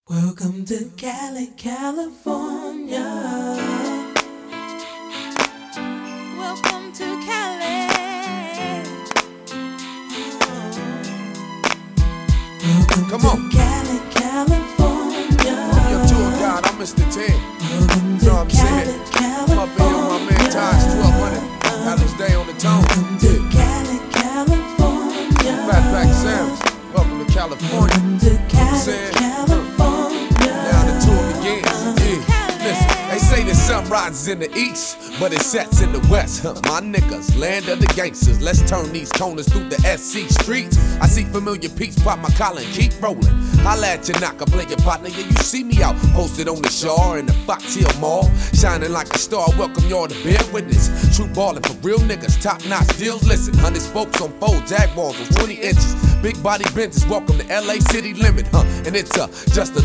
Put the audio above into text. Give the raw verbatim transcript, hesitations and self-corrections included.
Welcome to Cali, California. Welcome to Cali. Welcome Come to on. Cali, California. I'm your tour guide, I'm Mister Ten. Welcome You know what I'm to Cali, saying? California. I'm up here on my man Taj twelve hundred. Alex Day on the tone. Welcome to Yeah. Cali, California. Fatback Sam. Welcome to California. Welcome to Cali, saying? California. Now the tour begins. Yeah. Listen, they say the sun rises in the east, but it sets in the west. Huh. My niggas, land of the gangsters. Let's turn these corners through the S C streets. I see familiar peeps, pop my collar and keep rolling. Holla at your knocker, play your partner. Yeah, you see me out, posted on the shore in the Fox Hill Mall, shining like a star. Welcome y'all to bear witness. True ballin' for real niggas, top notch deals. Listen, hundred spokes on four Jaguars on twenty inches. Big body Benzes, welcome to L A city limit, huh? And it's uh, just a